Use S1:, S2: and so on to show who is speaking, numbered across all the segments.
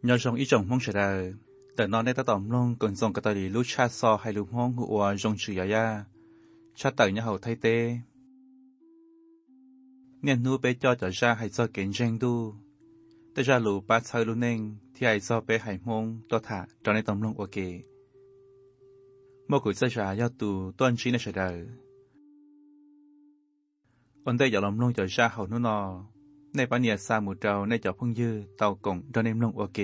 S1: nhớ trong ý chồng mong sẽ đờiแต่นอนในตะต่อมลงก่อนส่งกระต่ายลูกชาซอให้ลูกห้องหัวจงชื่อยายาชาเต่ยเนี่ยเขาไทยเต้เนี่ยนู้ไปจอจะชาให้ซอเก่งเจงดูแต่ชาลูป้าชายลูกเน่งที่ให้ซอไปให้มงตัวถาจอในตอมลงโอเคเมื่อกุศลชายาตูต้นชี้ในเฉดอันได้อย่าล้อมลงจะชาเขานู่นนอในปัญญาสามุเจ้าในเจ้าพึ่งยื้อเต่ากงจอในลงโอเค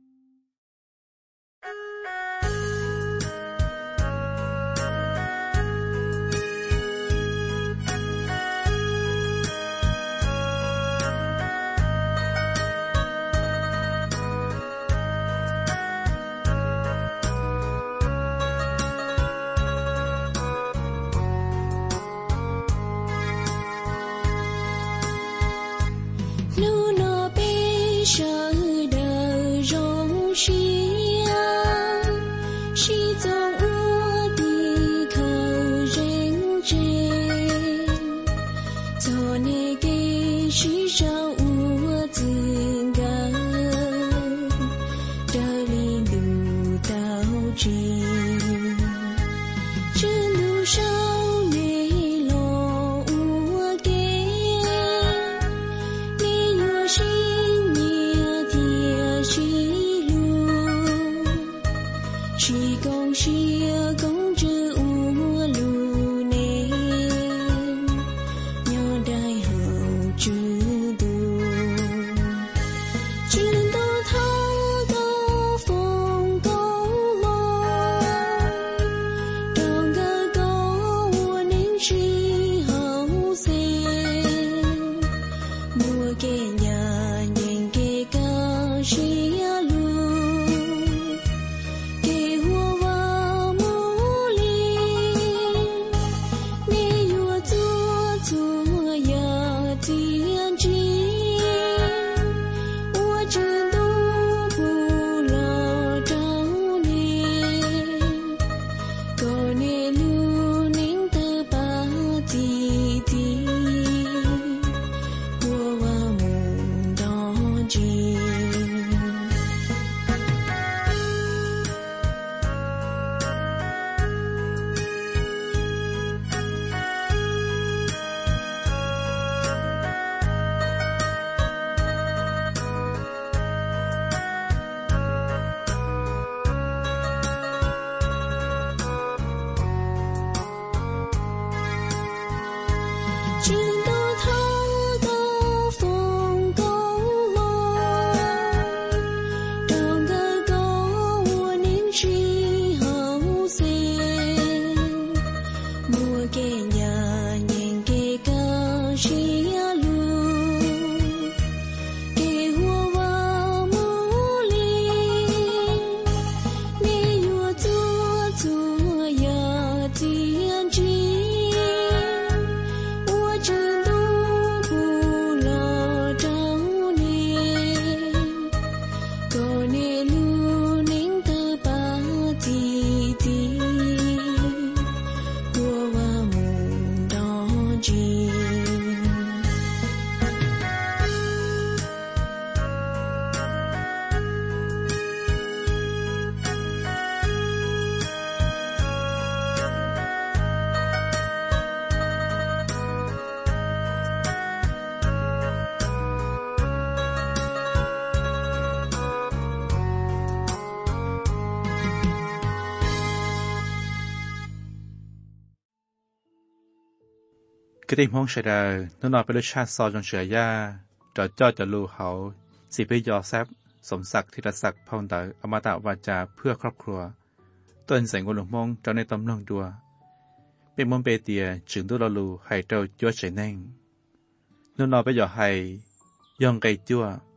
S1: cái tình huống xảy ra nó nói về lúc cha so trong sửa ya cho lưu họสิไปยอแซบสมศักดิ์ธีรศักดิ์พงษ์เต๋ออมตะวาจาเพื่อครอบครัวต้นแสงกุหลงมงเจ้าในตำลงดัวเป็นมนเปเตียจึงดูเราลูให้เจ้าจั่วเฉยแน่งนู่นนอไปยอให้ยองไกจั่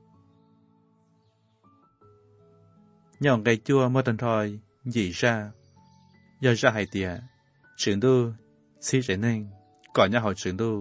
S1: วยองไกจั่วเมื่อตันทอยหยีชายอชาให้เตียจึงดูชี้เฉยแน่งก่อนยาเขาจึงดู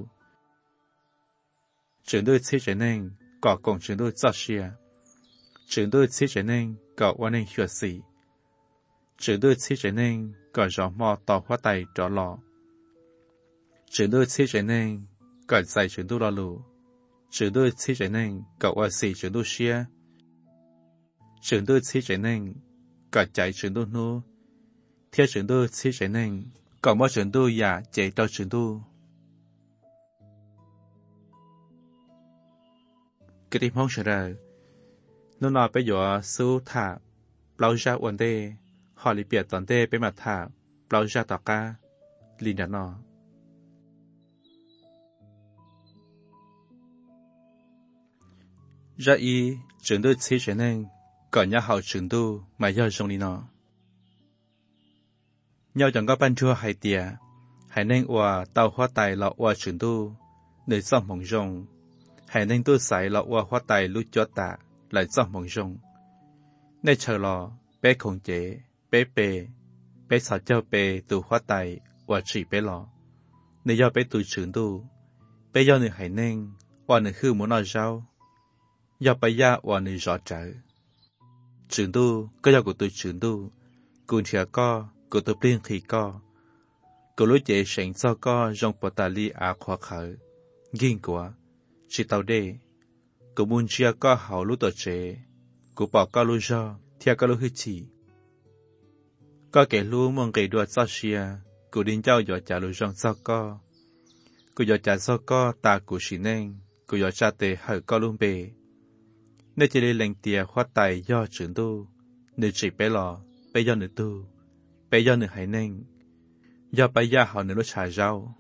S1: ชี้เฉยแน่งก่อกงจึงดูจัดเชียจึงดูชี้เฉยแน่งก่อวันในหัวสีจึงดูชี้เฉยแน่งก่อจอมอต่อหัวไตจอหล่อจึงดูชี้เฉยแน่งก่อใส่จึงดูรอลูจึงดูชี้เฉยแน่งก่อว่าสีจึงดูเชีย trường đô xí trẻ nên cả chạy trường đô nô theo trường đô xí trẻ nên còn mỗi trường đô giả chạy cho trường đô cái điểm không sợ nó nói bây giờ số thả bao giờ ổn đề họ li biệt toàn đề bên mặt thả bao giờ tỏ ca liền đã nó ra y trường đô xí trẻ nên còn nhà hậu trường đô mà do trong đi nó nhau chẳng có ban chua hay tiề hay nên qua tàu hoa tài lọ qua trường đô nơi xong mong rong hay nên tôi xài lọ qua hoa tài lúc cho tạ lại xong mong rong nơi chờ lọ bé khổng chế bé sợ cho bé từ hoa tài qua chỉ bé lọ nơi do bé từ trường đô bé do nơi hay nên qua nơi hư muốn nói rau do bé ya qua nơi rõ trở trường đô có do của tôi trường đô cùng chia co của tôi riêng thì co của lối chế sành so co trong portali à khoa khởi nghiên của chỉ tàu đê của muốn chia co hậu lối tổ chế của bỏ co lối do theo co lối hư chỉ có kẻ lúa mong kẻ đua so xia của điên châu dọ trả lối trong so co của dọ trả so co ta của xí nên của dọ trả tề hở co luôn bề nơi chỉ lên tia khoa tài do trưởng tu nơi chỉ bé lò bé do nữ tu bé do nữ hải nên do bé gia họ nữ lúc xài rau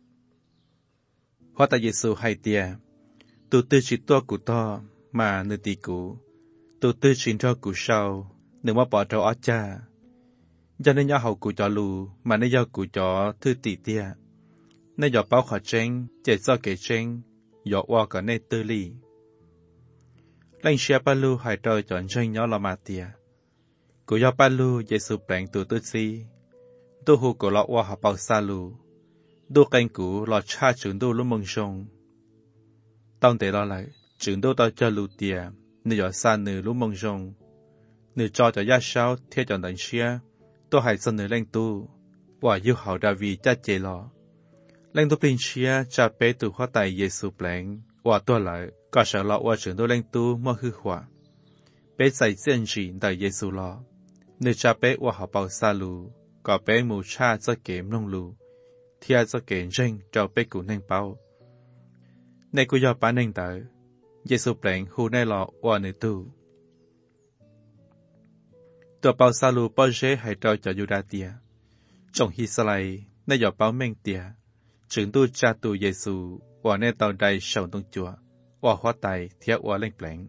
S1: khoa tài Giêsu hay tia tu tư chỉ to của to mà nữ tì cũ tu tư chỉ cho của sau nữ mà bỏ cho ở cha do nên do hậu của cho lù mà nên do của cho thư tì tia nên do bao khỏi tranh chạy do kể tranh do qua cả nơi tư lì lãnh xe ba lu hải trời chọn tranh nhỏ là mà tia của do ba lu Giêsu bèn từ tư si tu hồ của lọ qua học bao xa lu tu canh của lọ cha trưởng tu lúc mong sông tao để lo lại trưởng tu tao cho lu tia nơi ở xa nơi lúc mong sông nơi cho gia sao theo chọn đánh xe tôi hãy xin nơi lãnh tu và yêu hậu ra vì cha chế lọ lãnh tu bình xe cha bé từ hoa tài Giêsu bèn và tôi lại có sợ lọ qua trưởng tu lãnh tu mua hư hỏa bé dạy dân gì tại Giêsu lọ nơi cha bé qua học bao xa lù có bé mù cha cho kém nông lù thia cho kém rinh cho bé cụ nên bao này cụ do bán nên tới Giêsu bèn hù này lọ qua nơi tu tụi bao xa lù bao dễ hay cho Juda tia trong Israel nơi do bao men tia trưởng tu cha tu Giêsu qua nơi tàu đầy sầu tông chùa qua hoa tài theo qua lên bèn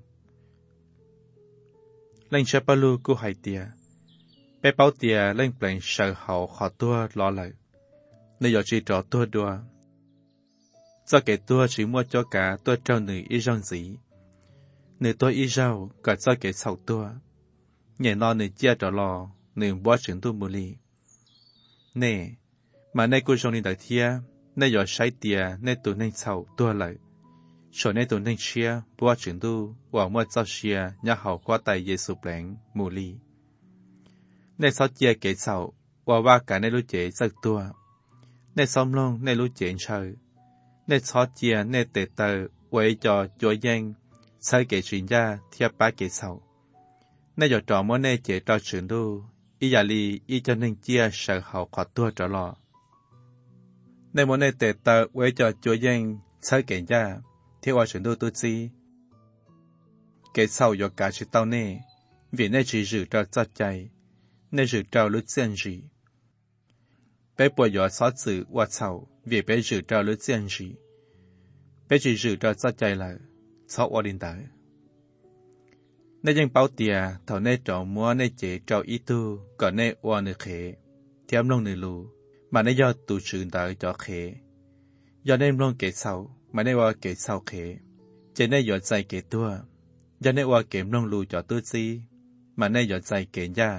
S1: lên cha ba lu cô hay tia bé bảo tia lên bèn sợ hậu họ tua lo lại nơi giờ chỉ trò tua đua do kẻ tua chỉ mua cho cả tua trâu nữ y rong gì nữ tua y rau cả do kẻ sầu tua nhẹ lo nữ chia trò lo nữ bỏ chuyện tu mù li nè mà nay cô trong đi đại thia nay giờ sai tia nay tụi nên sầu tua lại cho nên tụi nên chia bỏ chuyện tu và mua cho chia nhà hậu qua tay Giêsu bèn mù li nên sao chia kẻ sầu và cả nên lối chế giật tua nên xóm long nên lối chế chơi nên sao chia nên tệ tờ quay cho chúa danh sai kẻ chuyện ra theo ba kẻ sầu nên giờ trò món nên chế cho chuyện tu ý giả li ý cho nên chia sợ hậu khó tua trở lọ nên món nên tệ tờ quay cho chúa danh sai kẻ ra theo qua chuyện tu tu si kẻ sầu do cả sự tao nè vì nên chỉ giữ cho chắc chạy nên giữ trao lúc dân gì bé bùa gió xót sự qua sầu vì bé giữ trao lúc dân gì bé chỉ giữ cho chắc chạy là xót qua điện tử nên dân bảo tia thầu nên trộn mua nên chế trao ý tu còn nên qua nơi khế theo ông long nơi lù mà nên do tụ sự tới cho khế do nên long kẻ sầu mà nên qua kẻ sầu khế chế nên dọn dạy kẻ tua do nên qua kẻ long lù cho tu si mà nên dọn dạy kẻ gia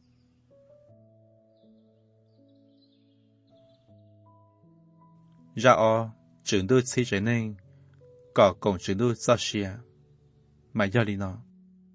S1: ra o trưởng tu si trở nên có cùng trưởng tu so xia mà do lý nó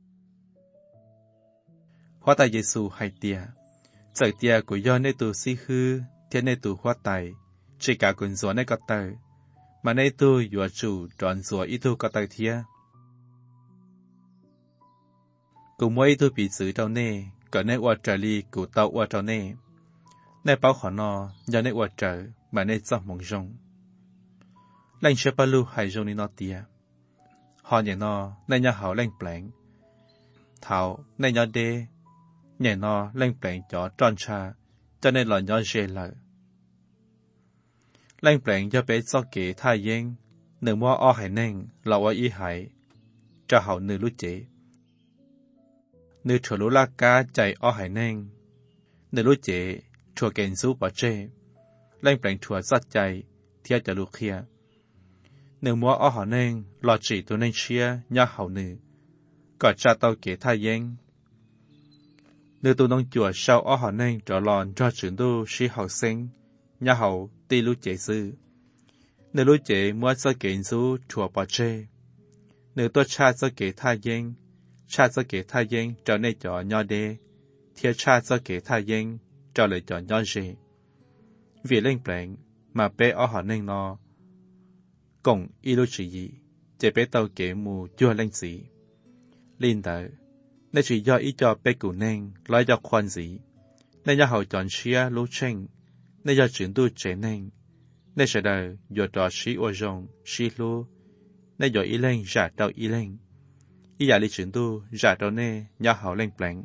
S1: hóa tài Giêsu hay tia giải tia của do nên tu si hư thiên nên tu hóa tài chỉ cả quần rùa nên có tài mà nên tu dùa chủ tròn rùa ít tu có tài thia กูไม่ตัวปีซื้อเจ้าเน่ก็ในว่าจะลีกูเต้าว่าเจ้าเน่ในเป้าขอนอยาในว่าเจอมาในจับมงจงแรงเชื่อปลูให้จงนี่นอเตียหอนอย่างนอในยาเหาแรงแปลงเท้าในยาเดอย่างนอแรงแปลงจอจอนชาจะในหล่อนยอเจเลยแรงแปลงจะเป็นซอกเก๋ท่าเย้งหนึ่งว่าอ้อหายแน่งเราว่าอีหายจะเหาเนื้อรู้เจเนื้อถั่วรู้ลากกาใจอ้อหายแน่งเนื้อรู้เจถั่วเกนซูปอเจแรงแปลงถั่วสัดใจเทียจะลูกเคียเนื้อมัวอ้อหาแน่งหลอดจีตัวในเชียยาเหาเนื้อก็จะเตาเก๋ท่าเย้งเนื้อตัวน้องจั่วเช่าอ้อหาแน่งจะหลอนจะจืดดูชีเหาเซ็งยาเหาตีรู้เจซื้อเนื้อรู้เจมัวจะเกนซูถั่วปอเจเนื้อตัวชาจะเก๋ท่าเย้งชาจะเก๋ท่าเย้งจะในจอยอเดเทียชาจะเก๋ท่าเย้งจะเลยจอยอเจvì lên pleng mà bé ở họ nên nó cùng ý đồ chỉ chỉ bé tàu kế mù chưa lên gì liên tới nên chỉ do ý cho bé cụ nên nói cho khoan gì nên do họ chọn xia lú chen nên do chuyển tu chế nên sẽ đời do trò xí ô rong xí lú nên do ý lên giả đầu ý lên ý giả đi chuyển tu giả đầu nè do họ lên pleng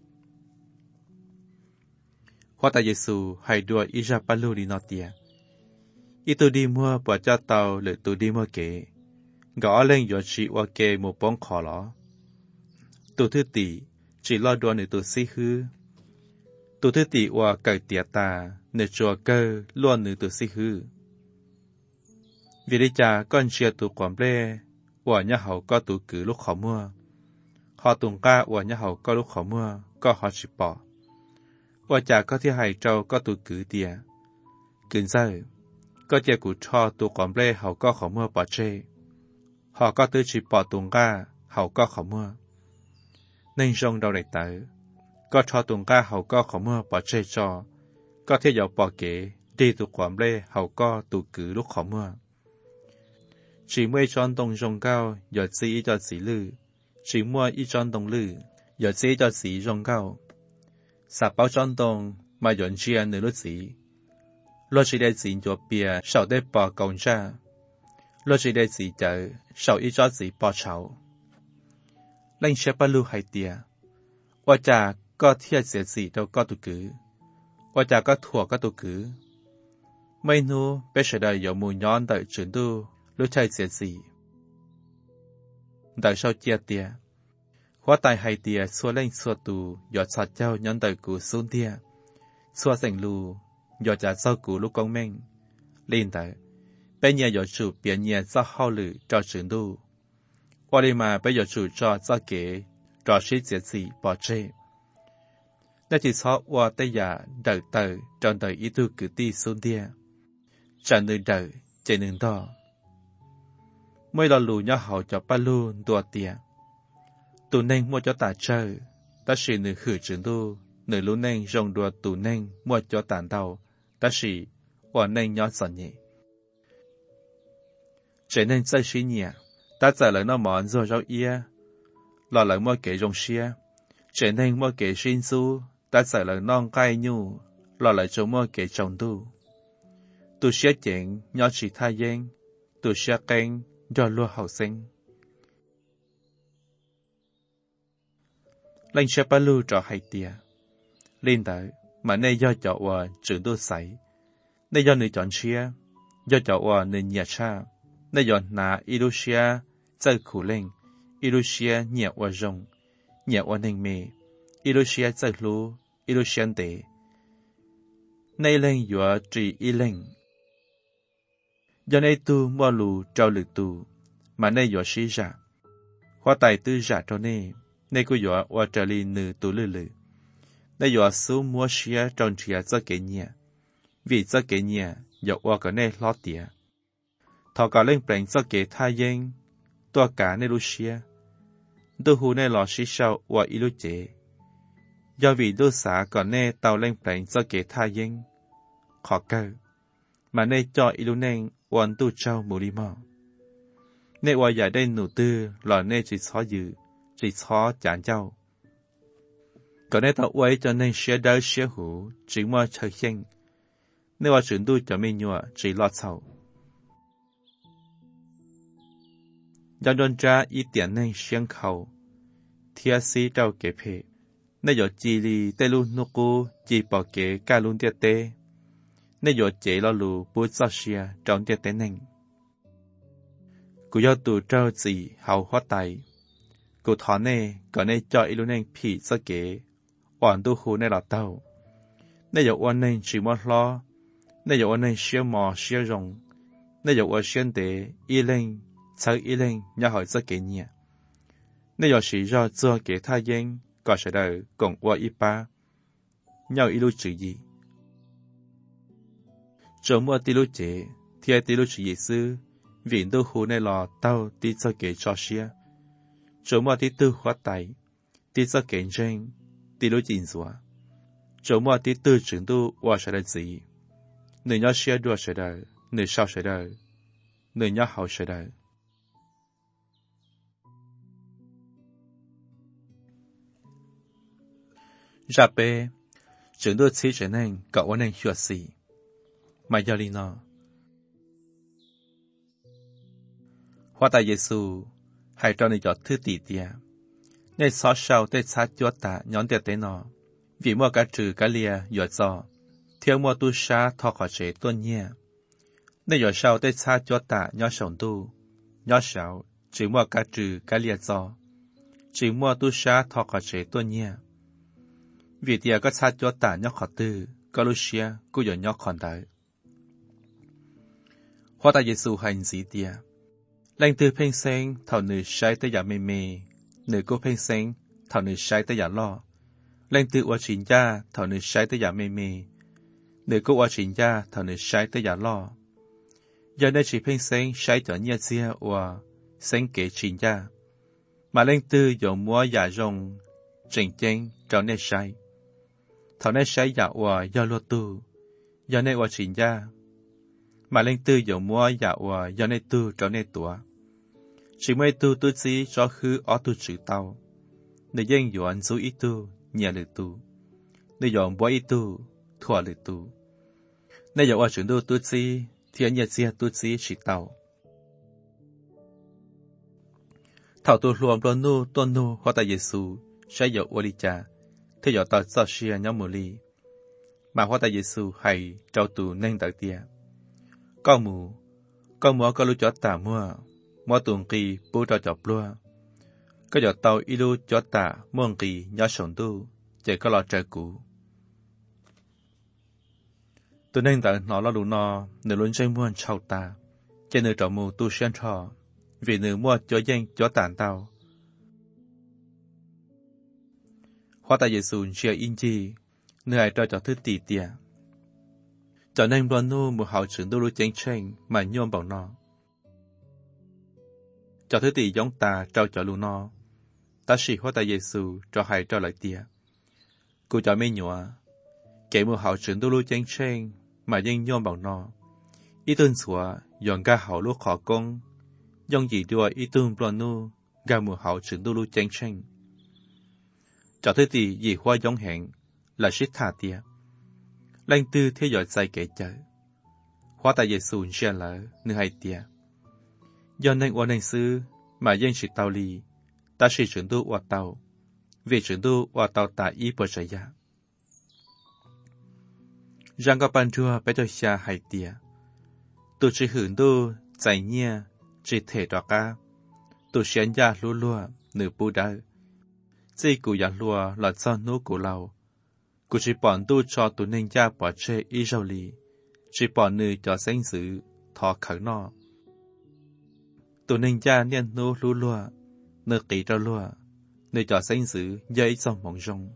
S1: hoa tại Giêsu hay đua ý ra palu đi nọ tia, ý tôi đi mua bỏ cho tàu lệ tôi đi mua kế, gõ lên giờ chỉ qua kế một bóng khó lỏ, tôi thứ tỷ chỉ lo đua để tôi xí hư, tôi thứ tỷ qua cởi tiệt ta để chùa cơ luôn để tôi xí hư, vì đây cha con chia tôi quản bê, qua nhà hậu có tôi cử lúc khó mua, họ tung ca qua nhà hậu có lúc khó mua, có họ chỉ bỏ. ว่าจากก็ที่ให้เจ้าก็ตัวกือเตียกืนเซอก็เจ้ากูชอตัวก่อนเปล่เขาก็ขอมัวปอเช่เขาก็ตื้อชีปอตุงก้าเขาก็ขอมัวในช่วงเราได้เต๋อก็ชอตุงก้าเขาก็ขอมัวปอเช่จอก็ที่ยาวปอเก๋ดีตัวก่อนเปล่เขาก็ตัวกือลูกขอมัวchỉ mua chọn tông rong cao giờ chỉ cho chỉ lư chỉ mua ít chọn tông lư giờ chỉ cho chỉ rong cao sạp bao chọn tông mà dọn chia nửa lúc gì lo chỉ để chỉ cho bia sau để bỏ công ra lo chỉ để chỉ chờ sau ít cho chỉ bỏ chảo lên xe ba lu hay tiaว่าจะก็เทียเสียสีเราก็ตุกือว่าจะก็ถั่วก็ตุกือไม่นู้เป็นเสด็จอยู่มูย้อนแต่จุดดูรู้ใจเสียสีแต่ชาวเจียเตียว่าตายให้เตียสัวเล่งสัวตูหยอดสัตว์เจ้าย้อนแต่กูซุนเตียสัวเสียงลูหยอดจากเจ้ากูลูกกองเม่งลินแต่เป็นเนี่ยหยอดจูเปลี่ยนเนี่ยเจ้าเข้าหรือจอจุดดูว่าเลยมาเป็นหยอดจูจอเจ้าเก๋จอชีเสียสีปอเช่ได้ที่ชอบว่าแต่ยาเดินเตอจนเตออีตูกือตีซุนเตียจันเดินเตอเจนึงต่อเมื่อเราลู่ย่อเขาจะปั้นลู่ตัวเตียตูเน่งมัวจะตาเจอแต่สิหนึ่งหือจึงดูหนึ่งลู่เน่งจงดัวตูเน่งมัวจะตานเตาแต่สิว่าเน่งย้อนสันนี่เจเน่งใจสิเนี่ยแต่ใจเลยน้ำมันจะเราเอียหล่อเลยมัวเก๋จงเชียเจเน่งมัวเก๋ชินซูแต่ใจเลยน้องใกล้ยูหล่อเลยจงมัวเก๋จงดูตูเชียเจ๋งย้อนสีท่าเย้งตูเชียเก่งย้อนลัวเหาเซ็งlên xe ba lu cho hai tia lên tới mà nay do chọn hòa trường đô sấy nay do người chọn chia do chọn hòa người nhà cha nay do na Ilusia chơi khủ lên Ilusia nhẹ hòa rồng nhẹ hòa nền mề Ilusia chơi lú Ilusia tệ nay lên dọa trì y lên do nay tu mua lù trao lực tu mà nay dọa sĩ giả hoa tài tư giả cho nay nay cô dọa qua trở li nư tu lư lư nay dọa số mua xia tròn chia cho kẻ nhà vì cho kẻ nhà dọa qua cái này lót tía thọ cả lên bèn cho kẻ tha yên tua cả nay lu xia tôi hú nay lọ xí sau qua ilu chế do vì đôi xã còn nay tàu lên bèn cho kẻ tha yên khó cơ mà nay cho ilu nên quan tu trao mù đi mò nay qua giải đây nụ tư lọ nay chỉ xóa dự chỉ xóa chán châu Còn nếu tao quay cho nên xe đỡ xe hủ, chỉ mua chơi khen. Nếu mà chuyển đuôi cho mình nhua, chỉ lo sầu. Giao đơn ra ý tiền nên xuyên khẩu. Thia sĩ trao kế phê. Nếu có chỉ lì tê lưu nô cô, chỉ bỏ kế ca luôn tiết tê. Nếu có chế lo lù bố cho xìa trong tiết tê nênh. Cô giao tù trao gì hào hóa tài. Cô thó nê, có nê cho ý lưu nênh phỉ cho kế. Oản tu hú nê lọ tàu. Nếu có oản nênh chỉ mọt lo. Nếu có oản nênh xìa mò xìa rồng. Nếu có oản xuyên tế, ý lên, cháu ý lên, nhá hỏi cho kế nhẹ. Nếu có sĩ do cho kế tha dân, có sẽ đời cộng qua ý ba. Nhau ý lưu chữ gì? Trong mua tí lưu chế, thì tí lưu chữ gì sư, vì tu hú này lò tao tí cho kế cho xia. Trong mua tí tư hóa tài, tí cho kế tranh, tí lưu chỉnh dùa. Trong mua tí tư trưởng tu qua sẽ đời gì? Người nhỏ xia đua sẽ đời, người sau sẽ đời, người nhỏ hậu sẽ đời. Ra bê, trưởng đua chí trở nên cậu ổn nên hiểu gì. Mà do lý nó. Hóa tại Giê-xu, hãy cho nên cho thứ tỷ tìa. Nên xóa sau tới sát chúa tạ nhóm tiệt tế nó. Vì mua cả trừ cả lìa dọa dò. Thiếu mua tu xa thọ khỏi chế tuân nhẹ. Nên dọa sau tới sát chúa tạ nhóm sống tu. Nhóm sáu, chỉ mua cả trừ cả lìa dò. Chỉ mua tu xa thọ khỏi chế tuân nhẹ. Vì tìa có sát chúa tạ nhóm khó tư. Có lúc xia, cũng dọa nhóm khó đợi. Hóa tại Giê-xu hành gì tìa. Lành từ phênh xanh thảo nữ sai tới giả mê mê. Nữ cô phênh xanh thảo nữ sai tới giả lo. Lành từ ua chính gia thảo nữ sai tới giả mê mê. Nữ cô ua chính gia thảo nữ sai tới giả lo. Giờ đây chỉ phênh xanh sai cho nhẹ dìa ua xanh kế chính gia. Mà lành từ dòng mua giả rồng trình chênh cho nê sai. Thảo nê sai giả ua do lua tu. Giờ nê ua chính gia. Mà lên tư dòng mua giả ua do nê tu cho nê tùa. Chỉ mấy tu tu chí cho khứ ó tu chữ tao. Nơi dân dọn dụ ý tu, nhà lự tu. Nơi dọn bó ý tu, thua lự tu. Nơi dọn ua chuyển tu tu chí, thì anh nhật dìa tu chí chỉ tao. Thảo tu luồng blo nu tôn nu hóa tại Giê-xu, sẽ dọn ua li cha, thì dọn tao cho xìa nhóm mù li. Mà hóa tại Giê-xu hay trao tu nên đặc tìa. Con mù có lưu cho tà mua tuần kỳ bố trò chọc lua. Có giọt tàu y lưu cho tà muôn kỳ nhỏ sống tu, chỉ có lo trời cũ. Tôi nên tại nó lo đủ nó, nữ luôn chơi muôn chào tà, chỉ nữ trò mù tu xuyên trò, vì nữ mua cho danh cho tàn tàu. Hóa tại Giê-xu chia in chi, nữ ai cho thứ tỷ tìa. Cho nên bọn nô một hậu trưởng đô lưu chênh chênh mà nhôm bảo nó. Cho thứ tỷ giống ta trao cho lưu nó. Ta sĩ hóa tại Giê-xu cho hai trao lại tìa. Cô cho mấy nhọa. Kể một hậu trưởng đô lưu chênh chênh mà dân nhôm bảo nó. Ý tương xua dọn ga hậu lưu khó công. Dòng gì đùa ý tương bọn nô ga một hậu trưởng đô lưu chênh chênh. Cho thứ tỷ gì hoa giống hẹn là xích thả tìa. Lành tư theo dõi dài kể chở. Hóa tại Giê-xu xe lỡ, nữ hai tìa. Do nên ua nên sư, mà dân sĩ tàu lì, ta sĩ trưởng tu ua tàu, vì trưởng tu ua tàu ta ý bờ trái giá. Rằng có bàn chua bé cho xa hai tìa. Tu chỉ hưởng tu, giải nhia, chỉ thể trò ca. Tu xuyên gia lua lua, nữ bù đỡ. Chỉ cụ giả lua là do nô cụ lầu. Cụ chỉ bọn tu cho tụ nên gia bỏ chê y rau lì, chỉ bọn nữ cho sinh sự, thọ khởi nọ. Tụ nên gia niên nô lưu lùa, nữ kỹ rau lùa, nữ cho sinh sự, dây trong mộng rong.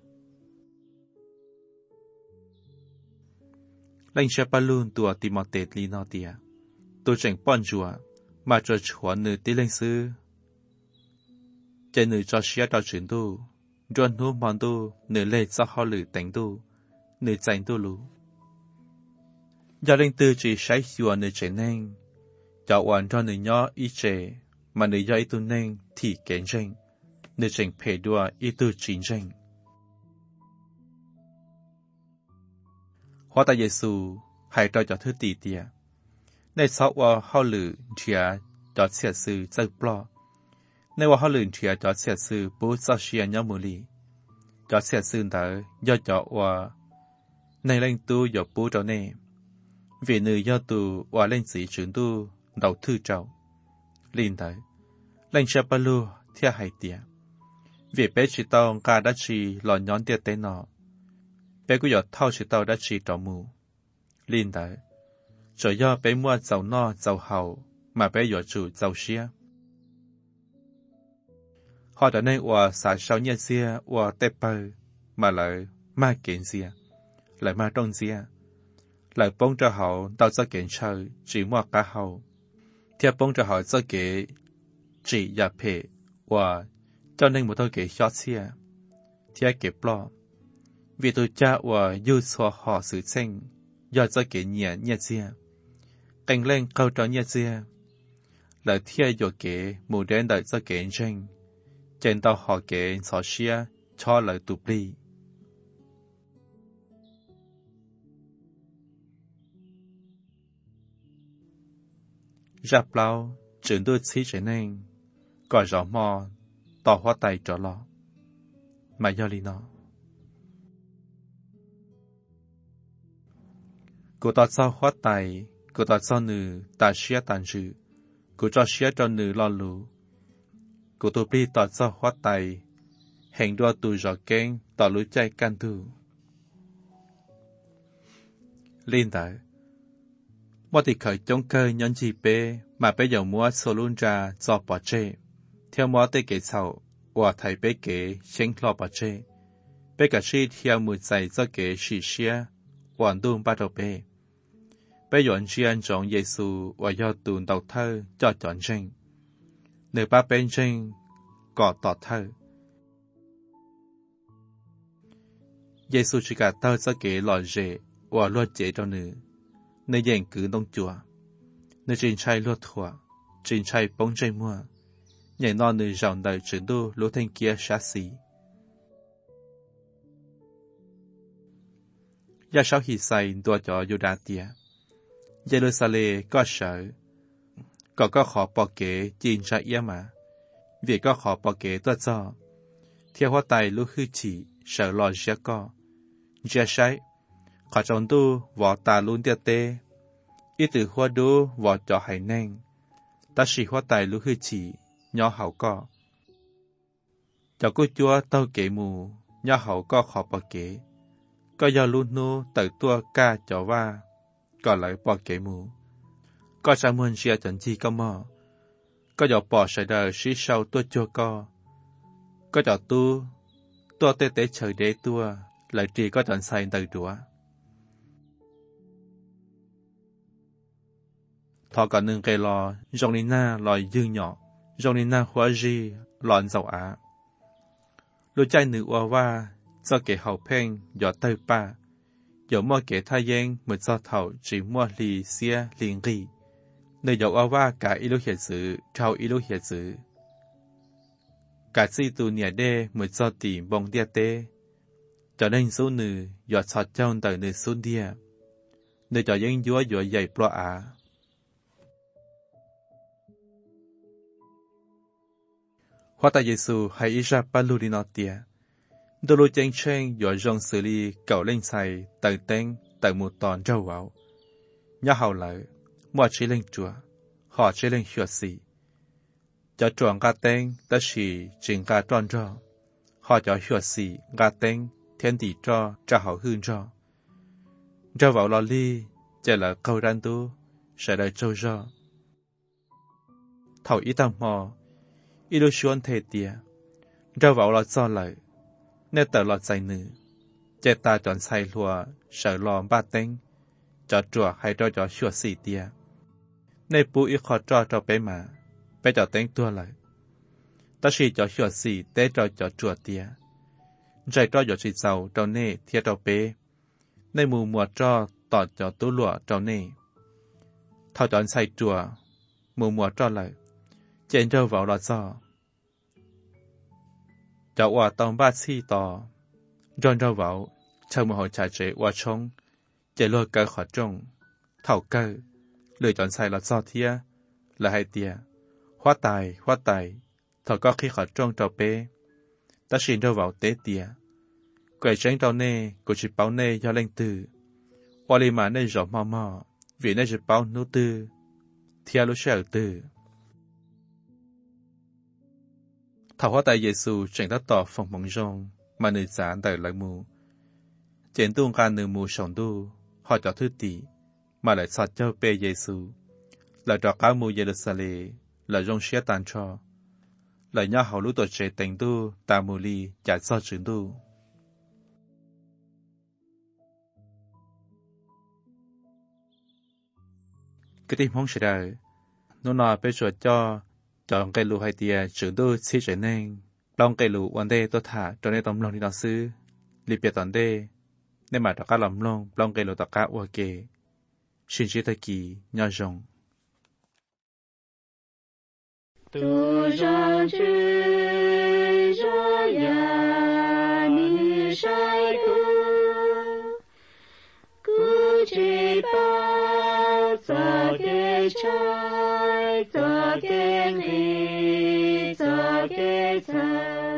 S1: Lành xe ba luôn tùa tìm một tết lý nọ tìa. Tụ chẳng bọn chùa, mà cho chúa nữ tí lên sư. Chạy nữ cho xe trò chuyển tu. Rồi nô mòn tu, nữ lệ cho họ lử đánh tu, nữ dành tu lũ. Do linh tư chỉ sái dùa nữ trẻ nên, cho hoàn cho nữ nhỏ y trẻ, mà nữ do y tu nên thì kén ranh, nữ chẳng phê đùa y tu chính ranh. hóa ta Giêsu hay cho thứ tỷ tiệtในซอกว่าเขาหลือเชียจอดเสียซื้อเจ้าปลอในว่าเขาหลือเชียจอดเสียซื้อปูซาเชียนยามูลีจอดเสียซื้อเต๋อยอดจอว่าในเล่งตู้ยอปูเจ้าเน่vì nữ do tù và lên sĩ trưởng tu đầu thư trầu liên tới lên xe ba lô theo hai tia vì bé chỉ tao cả đã chỉ lò nhón tia tế nọ bé cũng giọt thao chỉ tao đã chỉ trọ mù liên tới rồi do bé mua dầu no dầu hầu mà bé giọt chủ dầu xía họ đã nên và xả sau nhẹ xía và tê bơ mà lại ma kiện xía lại ma trong xía lại bông cho họ tao cho kiện chơi chỉ mua cá hầu theo bông cho họ cho kiện chỉ giả phê và cho nên một thôi kiện short xia theo kiện blo vì tôi cha và yêu xóa họ sự sinh do cho kiện nhẹ nhẹ xia cảnh lên câu cho nhẹ xia lại theo do kiện mù đen đợi cho kiện tranh trên tao họ kiện xóa xia cho lại tụt đi rạp lao trưởng đôi xí trở nên gọi rõ mò tỏ hoa tay trở lọ mà do lý nó cô ta cho hoa tay cô ta cho nữ ta xía tàn dự cô cho xía cho nữ lo lù cô tu bi ta cho hoa tay hẹn đua tù rõ kênh tỏ lũ chạy can tù liên tới mỗi thì khởi chống cơ nhân gì bê mà bây giờ mua số luôn ra cho bỏ chê theo mỗi tê kể sau và thầy bê kể chính lo bỏ chê bê cả si theo một giày cho kể sĩ xia hoàn đun ba đầu bê bê dọn riêng chọn Giêsu và do tùn đầu thơ cho chọn tranh nơi ba bên tranh có tỏ thơ Giêsu chỉ cả tơ cho kể lò rễ và luật chế cho nữ nơi dành cứ đông chùa nơi trên trai luật thua trên trai bóng trai mua nhảy non nơi rộng đời trưởng đô lỗ thanh kia xá xí gia sáu hì say đua cho Yoda tia Jerusalem có sợ có khó bỏ kế chín trai yếm mà vì có khó bỏ kế toa cho theo hóa tài lúc hư chỉ sợ lo giá co giá sai khó trong tu võ tà luôn tiệt tê ý từ hoa đô võ cho hải neng ta sĩ hóa tài lúc hư chỉ nhỏ hậu co cho cô chúa tao kể mù nhỏ hậu co khó bỏ kế có do luôn nô tự tua ca cho va có lại bỏ kế mù có sao muốn chia trận chi có mò có do bỏ sợi đời sĩ sau tua chua có do tua tê tê trời đế tua lại chỉ có trận say từ đũa thọ cả nương cây lò dòng đi na lòi dương nhỏ dòng đi na hóa gì lòn dầu á lối chạy nữ hoa do kẻ hậu pen do tây pa do mua kẻ thay gian một do thầu chỉ mua lì xia liền ghi nơi do hoa cả ý lối hiện sự trao ý lối hiện sự cả si tu nhà đê một do tìm bông đia tê cho nên số nữ do sọt trong đời nữ số đia nơi cho dân chúa do dày pro á hóa tại Giêsu hay Isa Paludinotia, đôi lối tranh tranh do dòng xử lý cầu lên xài từ tên từ một tòn rau vào, nhà hậu lợi, mọi chế lên chùa, họ chế lên chùa xì, cho chuồng gà tên ta chỉ chỉnh gà tròn rau, họ cho chùa xì gà tên thiên tỷ cho họ hương rau vào lò ly, chỉ là câu đan tu, sẽ đợi trâu rau, thầu ý tâm mò. Ý đồ xuân thề tìa, rau vào lọt do lợi, nét tờ lọt dài nữ, chế ta chọn xài lùa, sở lò ba tên, cho chùa hay cho chùa xì tìa. Nê bú ý khó cho bé mà, bé cho tên tua lợi. Ta xì cho chùa xì tế cho chùa tìa. Rày cho xì giàu cho nê thia cho bé. Nê mù mùa cho tỏ cho tú lụa cho nê. Thảo chọn xài chùa, mù mùa cho lợi. Trên rau vào lọt do. Cho hòa tông ba xì tỏ. Rôn rau vào, chờ một hồi trả chế hòa trông. chạy lùa cơ khỏi trông, thầu cơ, lựa chọn sai là do thia, là hai tia, hóa tài, thầu có khi khỏi trông trò bê, ta xin đâu vào tế tia, quay tránh đâu nê, của chỉ báo nê do lên từ, hoa lì mà nê rõ mò, vì nê chỉ báo nô tư, thia lúc sẽ ở từ. Thảo hóa tại Giê-xu chẳng đã tỏ phòng bóng rong, mà nữ gián đời lại mù. Chén tuông ca nữ mù sống đu, họ cho thư tỷ, mà lại sọt cho bê Giê-xu. Lại trọ cá mù Giê-ru-sa-lê, lại rong xế tàn cho. Lại nhỏ hầu lũ tổ chế tình đu, ta mù ly, chả so chứng đu. Cái tim hông sẽ đời, nó nọ bê chuột cho cây lù hai tia chứng đu xí trở nên. Long cây lùวันเดตัวถ่าจนในตำลงที่เราซื้อรีเปียตอนเดในหมาตะกาลำลงลองcây lùตะกาอัวเกชินชิตะกีญาจง
S2: 独上之热呀，你晒苦，古之宝做给柴，做给米，做给菜。